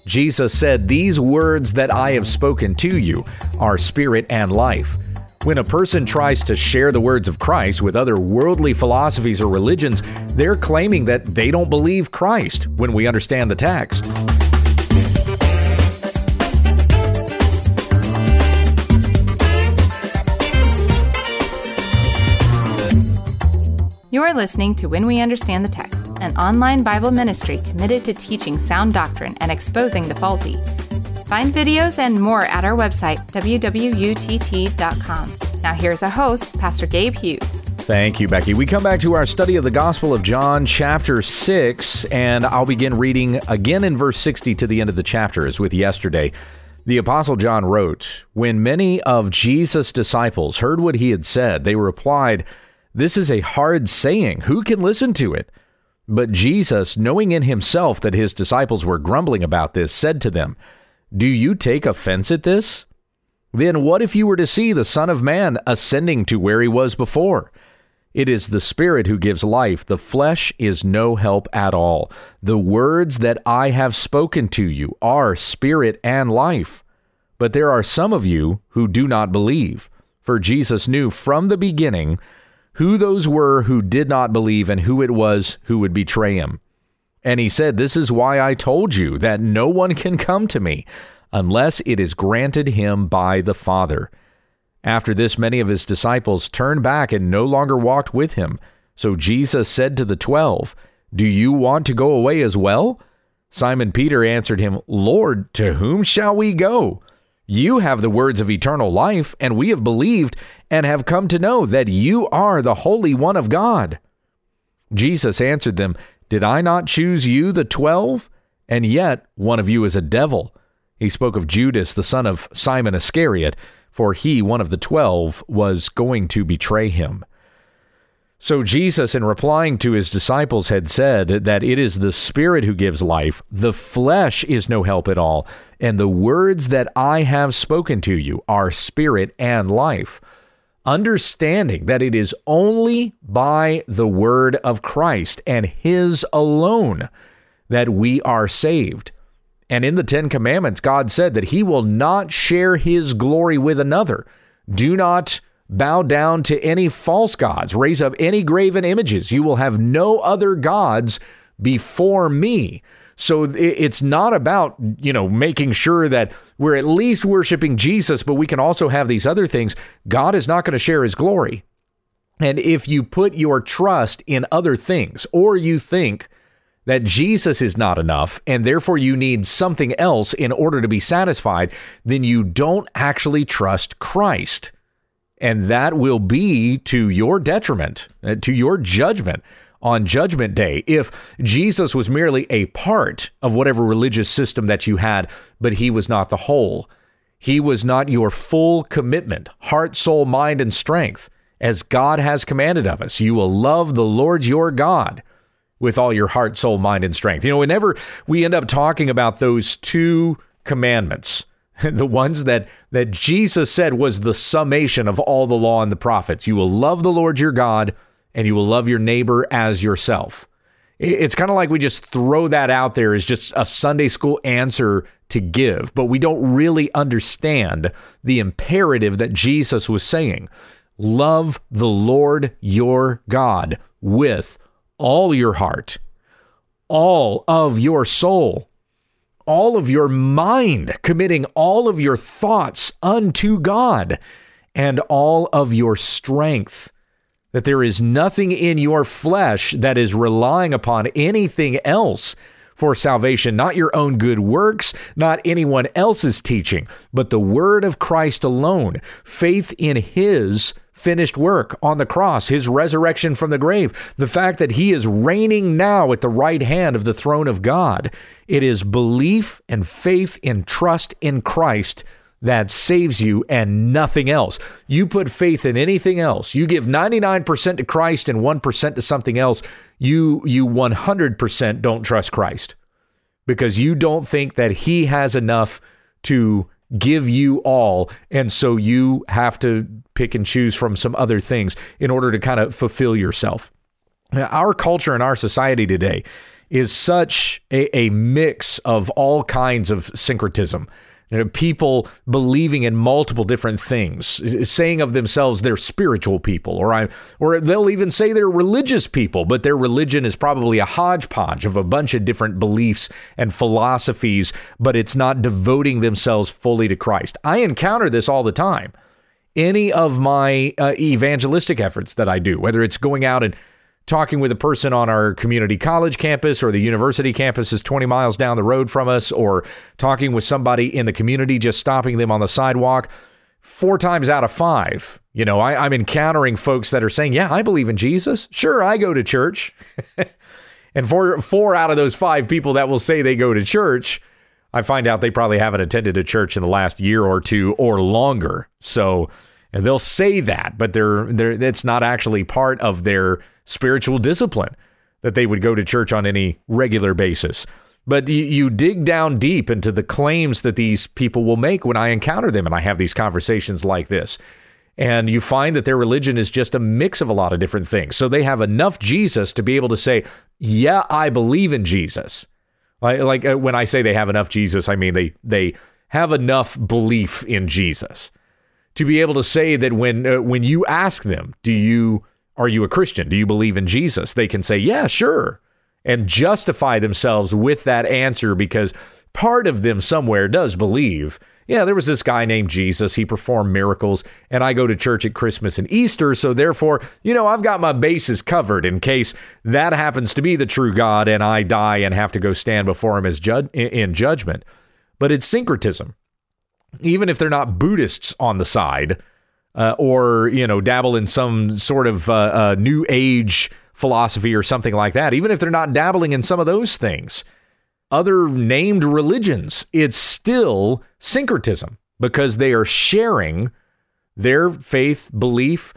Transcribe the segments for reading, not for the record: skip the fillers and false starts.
Jesus said, "These words that I have spoken to you are spirit and life." When a person tries to share the words of Christ with other worldly philosophies or religions, they're claiming that they don't believe Christ when we understand the text. You're listening to When We Understand the Text, an online Bible ministry committed to teaching sound doctrine and exposing the faulty. Find videos and more at our website, www.utt.com. Now here's our host, Pastor Gabe Hughes. Thank you, Becky. We come back to our study of the Gospel of John, chapter 6, and I'll begin reading again in verse 60 to the end of the chapter, as with yesterday. The Apostle John wrote, "When many of Jesus' disciples heard what he had said, they replied, 'This is a hard saying. Who can listen to it?' But Jesus, knowing in himself that his disciples were grumbling about this, said to them, 'Do you take offense at this? Then what if you were to see the Son of Man ascending to where he was before? It is the Spirit who gives life. The flesh is no help at all. The words that I have spoken to you are spirit and life. But there are some of you who do not believe.' For Jesus knew from the beginning who those were who did not believe and who it was who would betray him. And he said, 'This is why I told you that no one can come to me unless it is granted him by the Father.' After this, many of his disciples turned back and no longer walked with him. So Jesus said to the 12, 'Do you want to go away as well?' Simon Peter answered him, 'Lord, to whom shall we go? You have the words of eternal life, and we have believed and have come to know that you are the Holy One of God.' Jesus answered them, 'Did I not choose you, the 12? And yet one of you is a devil.' He spoke of Judas, the son of Simon Iscariot, for he, one of the 12, was going to betray him." So Jesus, in replying to his disciples, had said that it is the Spirit who gives life, the flesh is no help at all, and the words that I have spoken to you are spirit and life. Understanding that it is only by the word of Christ and his alone that we are saved. And in the Ten Commandments, God said that he will not share his glory with another. Do not bow down to any false gods, raise up any graven images. You will have no other gods before me. So it's not about, making sure that we're at least worshiping Jesus, but we can also have these other things. God is not going to share his glory. And if you put your trust in other things, or you think that Jesus is not enough, and therefore you need something else in order to be satisfied, then you don't actually trust Christ. And that will be to your detriment, to your judgment on Judgment Day. If Jesus was merely a part of whatever religious system that you had, but he was not the whole, he was not your full commitment, heart, soul, mind, and strength, as God has commanded of us. You will love the Lord your God with all your heart, soul, mind, and strength. Whenever we end up talking about those two commandments, the ones that Jesus said was the summation of all the law and the prophets. You will love the Lord your God, and you will love your neighbor as yourself. It's kind of like we just throw that out there as just a Sunday school answer to give, but we don't really understand the imperative that Jesus was saying. Love the Lord your God with all your heart, all of your soul, all of your mind, committing all of your thoughts unto God, and all of your strength, that there is nothing in your flesh that is relying upon anything else for salvation, not your own good works, not anyone else's teaching, but the word of Christ alone, faith in his finished work on the cross, his resurrection from the grave, the fact that he is reigning now at the right hand of the throne of God. It is belief and faith and trust in Christ that saves you and nothing else. You put faith in anything else, you give 99% to Christ and 1% to something else, you 100% don't trust Christ, because you don't think that he has enough to give you all, and so you have to pick and choose from some other things in order to kind of fulfill yourself. Now, our culture and our society today is such a mix of all kinds of syncretism. People believing in multiple different things, saying of themselves they're spiritual people, or they'll even say they're religious people, but their religion is probably a hodgepodge of a bunch of different beliefs and philosophies, but it's not devoting themselves fully to Christ. I encounter this all the time. Any of my evangelistic efforts that I do, whether it's going out and talking with a person on our community college campus, or the university campus is 20 miles down the road from us, or talking with somebody in the community, just stopping them on the sidewalk, 4 times out of 5, I'm encountering folks that are saying, yeah, I believe in Jesus. Sure, I go to church. And for 4 out of those 5 people that will say they go to church, I find out they probably haven't attended a church in the last year or 2 or longer. So and they'll say that, but it's not actually part of their spiritual discipline that they would go to church on any regular basis. But you dig down deep into the claims that these people will make when I encounter them and I have these conversations like this. And you find that their religion is just a mix of a lot of different things. So they have enough Jesus to be able to say, yeah, I believe in Jesus. Like when I say they have enough Jesus, I mean they have enough belief in Jesus to be able to say that when you ask them, are you a Christian? Do you believe in Jesus? They can say, yeah, sure, and justify themselves with that answer, because part of them somewhere does believe, yeah, there was this guy named Jesus. He performed miracles, and I go to church at Christmas and Easter, so therefore, I've got my bases covered in case that happens to be the true God and I die and have to go stand before him as in judgment. But it's syncretism. Even if they're not Buddhists on the side, or dabble in some sort of new age philosophy or something like that, even if they're not dabbling in some of those things, other named religions, it's still syncretism, because they are sharing their faith, belief,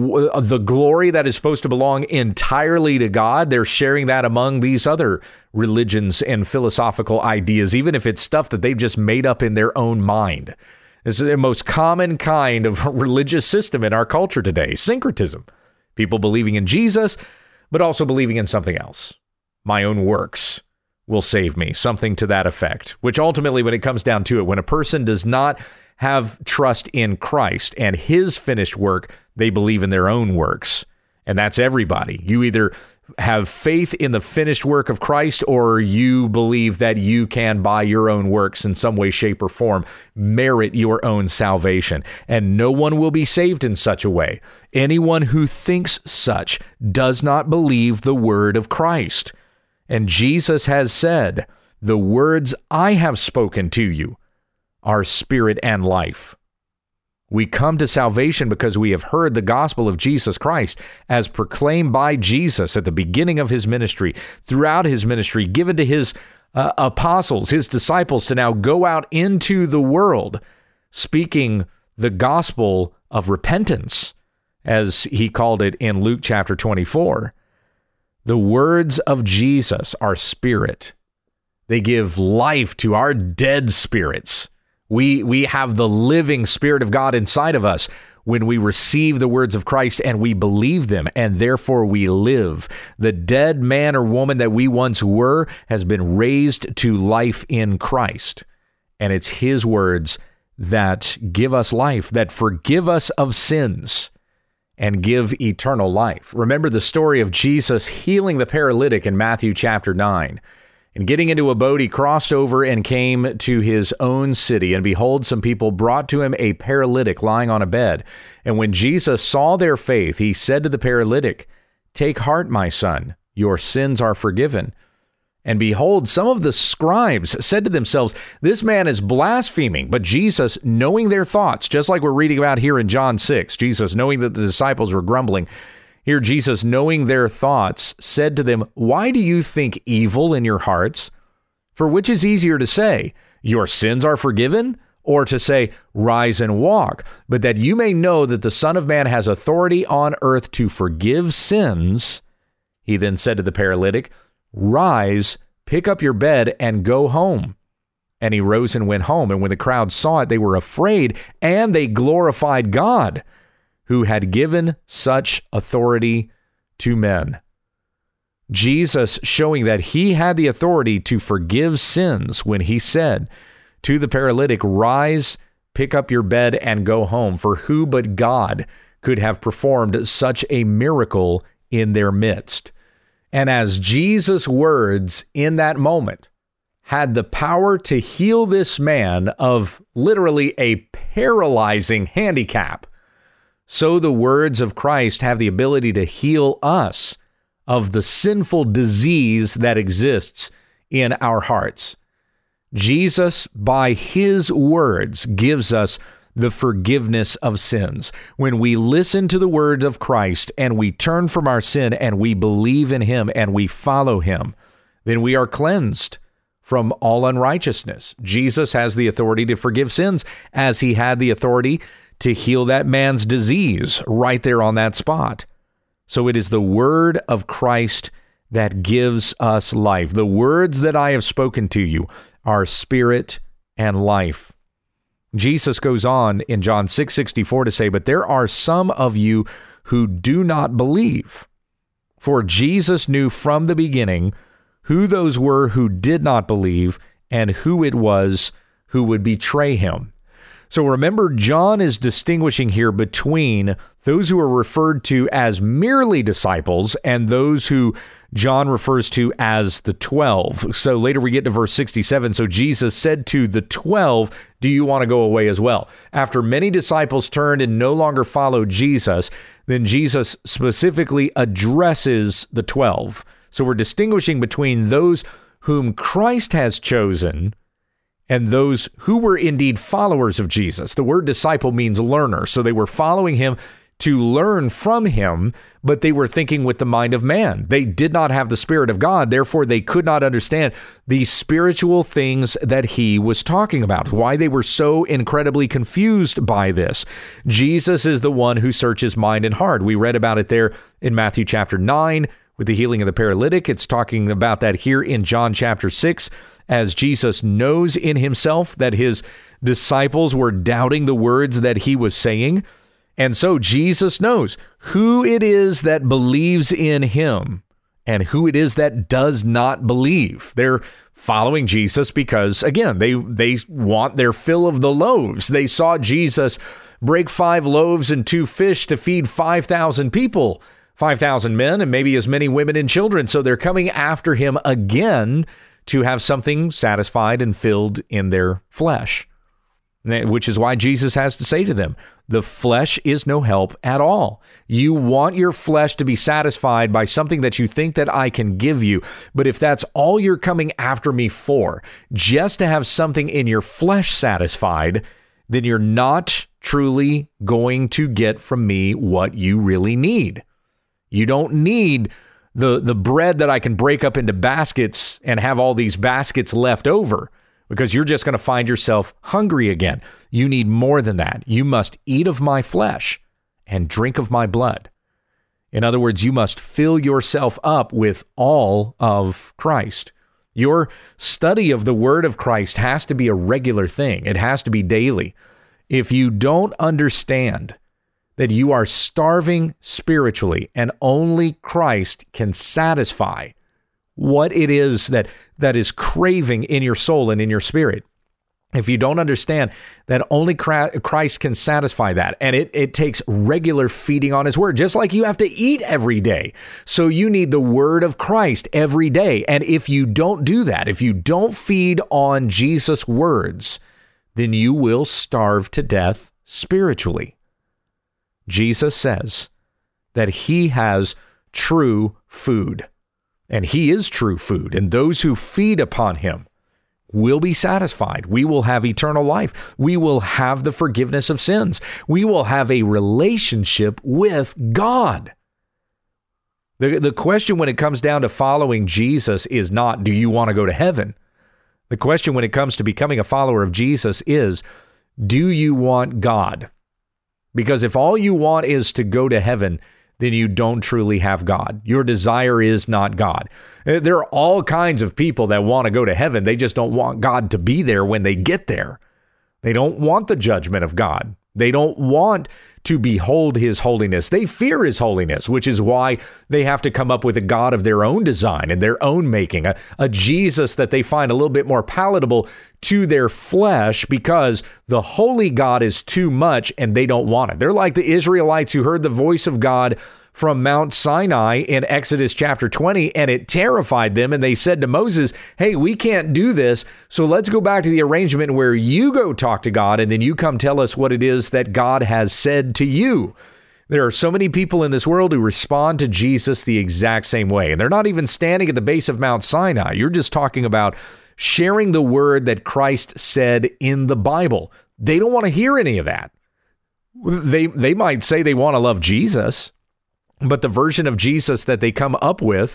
the glory that is supposed to belong entirely to God. They're sharing that among these other religions and philosophical ideas, even if it's stuff that they've just made up in their own mind. This is the most common kind of religious system in our culture today, syncretism. People believing in Jesus, but also believing in something else. My own works will save me, something to that effect, which ultimately, when it comes down to it, when a person does not have trust in Christ and his finished work, they believe in their own works. And that's everybody. You either have faith in the finished work of Christ, or you believe that you can, by your own works in some way, shape, or form, merit your own salvation. And no one will be saved in such a way. Anyone who thinks such does not believe the word of Christ. And Jesus has said, the words I have spoken to you are spirit and life. We come to salvation because we have heard the gospel of Jesus Christ as proclaimed by Jesus at the beginning of his ministry, throughout his ministry, given to his apostles, his disciples, to now go out into the world speaking the gospel of repentance, as he called it in Luke chapter 24. The words of Jesus are spirit. They give life to our dead spirits. We have the living Spirit of God inside of us when we receive the words of Christ and we believe them, and therefore we live. The dead man or woman that we once were has been raised to life in Christ. And it's his words that give us life, that forgive us of sins and give eternal life. Remember the story of Jesus healing the paralytic in Matthew chapter 9. And getting into a boat, he crossed over and came to his own city. And behold, some people brought to him a paralytic lying on a bed. And when Jesus saw their faith, he said to the paralytic, "Take heart, my son, your sins are forgiven." And behold, some of the scribes said to themselves, "This man is blaspheming." But Jesus, knowing their thoughts, just like we're reading about here in John 6, Jesus, knowing that the disciples were grumbling, here, Jesus, knowing their thoughts, said to them, "Why do you think evil in your hearts? For which is easier to say, 'Your sins are forgiven,' or to say, 'Rise and walk'? But that you may know that the Son of Man has authority on earth to forgive sins." He then said to the paralytic, "Rise, pick up your bed, and go home." And he rose and went home. And when the crowd saw it, they were afraid, and they glorified God, who had given such authority to men. Jesus showing that he had the authority to forgive sins when he said to the paralytic, "Rise, pick up your bed and go home." For who but God could have performed such a miracle in their midst? And as Jesus' words in that moment had the power to heal this man of literally a paralyzing handicap, so the words of Christ have the ability to heal us of the sinful disease that exists in our hearts. Jesus, by his words, gives us the forgiveness of sins. When we listen to the word of Christ and we turn from our sin and we believe in him and we follow him, then we are cleansed from all unrighteousness. Jesus has the authority to forgive sins, as he had the authority to heal that man's disease right there on that spot. So it is the word of Christ that gives us life. The words that I have spoken to you are spirit and life. Jesus goes on in John 6:64 to say, "But there are some of you who do not believe." For Jesus knew from the beginning who those were who did not believe and who it was who would betray him. So remember, John is distinguishing here between those who are referred to as merely disciples and those who John refers to as the 12. So later we get to verse 67. So Jesus said to the 12, "Do you want to go away as well?" After many disciples turned and no longer followed Jesus, then Jesus specifically addresses the 12. So we're distinguishing between those whom Christ has chosen and those who were indeed followers of Jesus. The word disciple means learner. So they were following him to learn from him, but they were thinking with the mind of man. They did not have the Spirit of God. Therefore, they could not understand the spiritual things that he was talking about, why they were so incredibly confused by this. Jesus is the one who searches mind and heart. We read about it there in Matthew chapter 9 with the healing of the paralytic. It's talking about that here in John chapter 6, as Jesus knows in himself that his disciples were doubting the words that he was saying. And so Jesus knows who it is that believes in him and who it is that does not believe. They're following Jesus because, again, they want their fill of the loaves. They saw Jesus break 5 loaves and 2 fish to feed 5,000 people, 5,000 men, and maybe as many women and children. So they're coming after him again to have something satisfied and filled in their flesh, which is why Jesus has to say to them, the flesh is no help at all. You want your flesh to be satisfied by something that you think that I can give you. But if that's all you're coming after me for, just to have something in your flesh satisfied, then you're not truly going to get from me what you really need. You don't need the bread that I can break up into baskets and have all these baskets left over, because you're just going to find yourself hungry again. You need more than that. You must eat of my flesh and drink of my blood. In other words, you must fill yourself up with all of Christ. Your study of the word of Christ has to be a regular thing. It has to be daily. If you don't understand that you are starving spiritually and only Christ can satisfy what it is that is craving in your soul and in your spirit, if you don't understand that only Christ can satisfy that, and it takes regular feeding on his word, just like you have to eat every day. So you need the word of Christ every day. And if you don't do that, if you don't feed on Jesus' words, then you will starve to death spiritually. Jesus says that he has true food, and he is true food, and those who feed upon him will be satisfied. We will have eternal life. We will have the forgiveness of sins. We will have a relationship with God. The question when it comes down to following Jesus is not, do you want to go to heaven? The question when it comes to becoming a follower of Jesus is, do you want God? Because if all you want is to go to heaven, then you don't truly have God. Your desire is not God. There are all kinds of people that want to go to heaven. They just don't want God to be there when they get there. They don't want the judgment of God. They don't want to behold his holiness. They fear his holiness, which is why they have to come up with a God of their own design and their own making, a Jesus that they find a little bit more palatable to their flesh, because the holy God is too much and they don't want it. They're like the Israelites who heard the voice of God from Mount Sinai in Exodus chapter 20, and it terrified them. And they said to Moses, hey, we can't do this. So let's go back to the arrangement where you go talk to God and then you come tell us what it is that God has said to you. There are so many people in this world who respond to Jesus the exact same way. And they're not even standing at the base of Mount Sinai. You're just talking about sharing the word that Christ said in the Bible. They don't want to hear any of that. They might say they want to love Jesus, but the version of Jesus that they come up with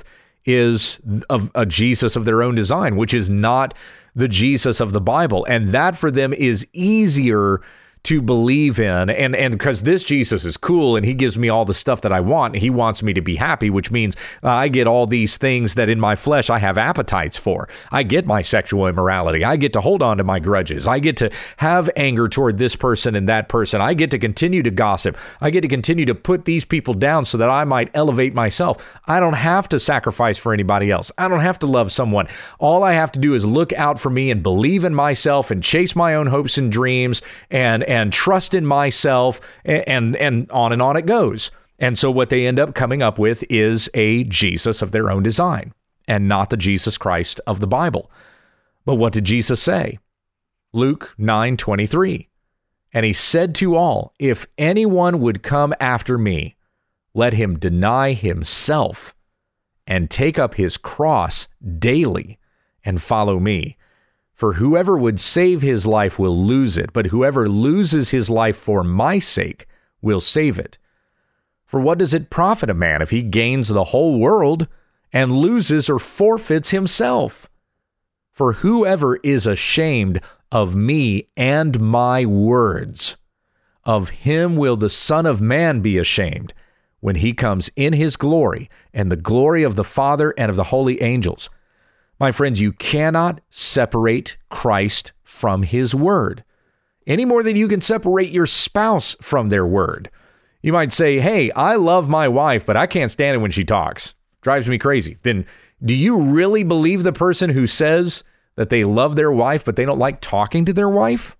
is a Jesus of their own design, which is not the Jesus of the Bible. And that for them is easier to believe in. And because this Jesus is cool and he gives me all the stuff that I want, he wants me to be happy, which means I get all these things that in my flesh I have appetites for. I get my sexual immorality. I get to hold on to my grudges. I get to have anger toward this person and that person. I get to continue to gossip. I get to continue to put these people down so that I might elevate myself. I don't have to sacrifice for anybody else. I don't have to love someone. All I have to do is look out for me and believe in myself and chase my own hopes and dreams and trust in myself, and on it goes. And so what they end up coming up with is a Jesus of their own design and not the Jesus Christ of the Bible. But what did Jesus say? Luke 9:23. And he said to all, if anyone would come after me, let him deny himself and take up his cross daily and follow me. For whoever would save his life will lose it, but whoever loses his life for my sake will save it. For what does it profit a man if he gains the whole world and loses or forfeits himself? For whoever is ashamed of me and my words, of him will the Son of Man be ashamed when he comes in his glory and the glory of the Father and of the holy angels. My friends, you cannot separate Christ from his word any more than you can separate your spouse from their word. You might say, hey, I love my wife, but I can't stand it when she talks. Drives me crazy. Then do you really believe the person who says that they love their wife, but they don't like talking to their wife?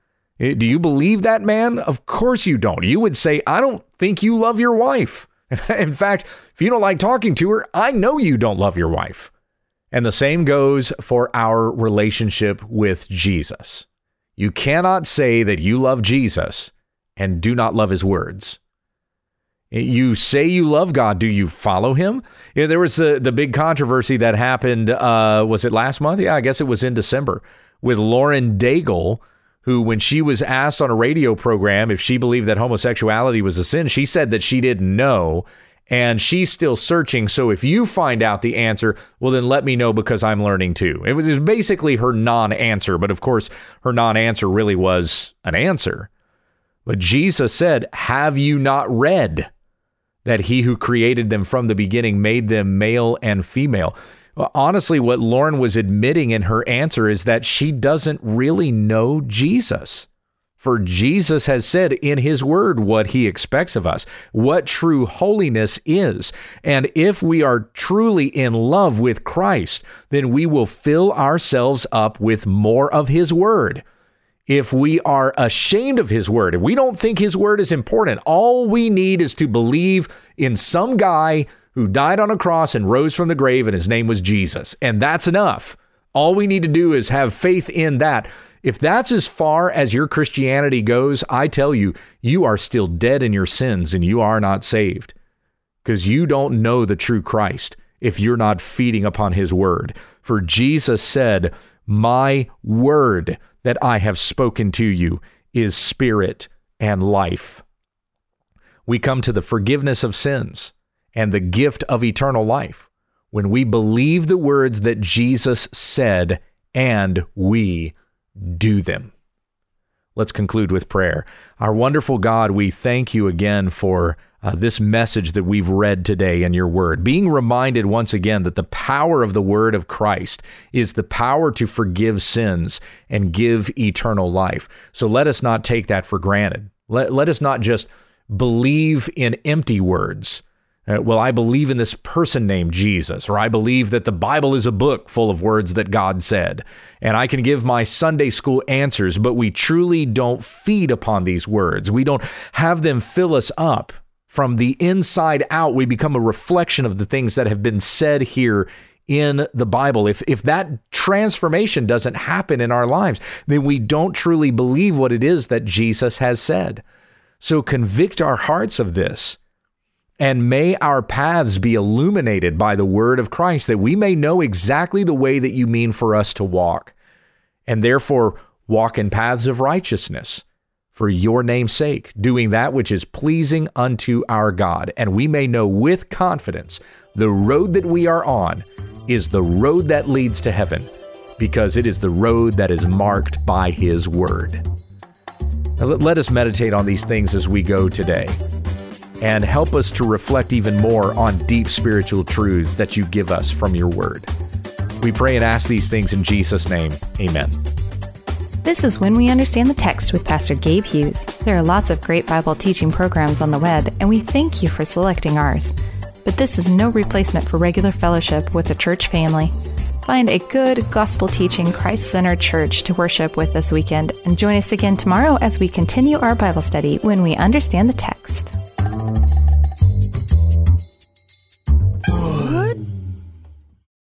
Do you believe that man? Of course you don't. You would say, I don't think you love your wife. In fact, if you don't like talking to her, I know you don't love your wife. And the same goes for our relationship with Jesus. You cannot say that you love Jesus and do not love his words. You say you love God. Do you follow him? There was the big controversy that happened, was it last month? Yeah, I guess it was in December, with Lauren Daigle, who, when she was asked on a radio program if she believed that homosexuality was a sin, she said that she didn't know. And she's still searching. So if you find out the answer, well, then let me know, because I'm learning too. It was basically her non-answer. But of course, her non-answer really was an answer. But Jesus said, have you not read that he who created them from the beginning made them male and female? Well, honestly, what Lauren was admitting in her answer is that she doesn't really know Jesus. For Jesus has said in his word what he expects of us, what true holiness is. And if we are truly in love with Christ, then we will fill ourselves up with more of his word. If we are ashamed of his word, if we don't think his word is important, all we need is to believe in some guy who died on a cross and rose from the grave, and his name was Jesus. And that's enough. All we need to do is have faith in that. If that's as far as your Christianity goes, I tell you, you are still dead in your sins and you are not saved, because you don't know the true Christ if you're not feeding upon his word. For Jesus said, my word that I have spoken to you is spirit and life. We come to the forgiveness of sins and the gift of eternal life when we believe the words that Jesus said and we do them. Let's conclude with prayer. Our wonderful God, we thank you again for this message that we've read today in your word, being reminded once again that the power of the word of Christ is the power to forgive sins and give eternal life. So let us not take that for granted. Let us not just believe in empty words. Well, I believe in this person named Jesus, or I believe that the Bible is a book full of words that God said, and I can give my Sunday school answers, but we truly don't feed upon these words. We don't have them fill us up. From the inside out, we become a reflection of the things that have been said here in the Bible. If that transformation doesn't happen in our lives, then we don't truly believe what it is that Jesus has said. So convict our hearts of this. And may our paths be illuminated by the word of Christ, that we may know exactly the way that you mean for us to walk, and therefore walk in paths of righteousness for your name's sake, doing that which is pleasing unto our God. And we may know with confidence the road that we are on is the road that leads to heaven, because it is the road that is marked by his word. Now, let us meditate on these things as we go today, and help us to reflect even more on deep spiritual truths that you give us from your word. We pray and ask these things in Jesus' name. Amen. This is When We Understand the Text with Pastor Gabe Hughes. There are lots of great Bible teaching programs on the web, and we thank you for selecting ours. But this is no replacement for regular fellowship with the church family. Find a good, gospel-teaching, Christ-centered church to worship with this weekend, and join us again tomorrow as we continue our Bible study when we understand the text.